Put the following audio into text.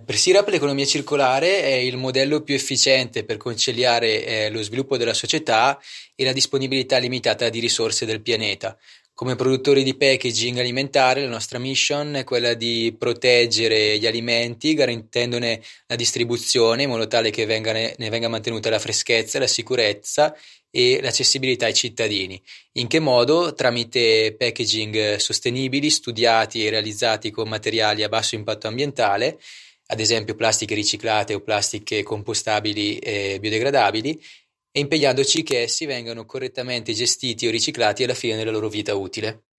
Per SIRAP l'economia circolare è il modello più efficiente per conciliare lo sviluppo della società e la disponibilità limitata di risorse del pianeta. Come produttori di packaging alimentare, la nostra mission è quella di proteggere gli alimenti, garantendone la distribuzione in modo tale che ne venga mantenuta la freschezza, la sicurezza e l'accessibilità ai cittadini. In che modo? Tramite packaging sostenibili, studiati e realizzati con materiali a basso impatto ambientale, ad esempio plastiche riciclate o plastiche compostabili e biodegradabili, e impegnandoci che essi vengano correttamente gestiti o riciclati alla fine della loro vita utile.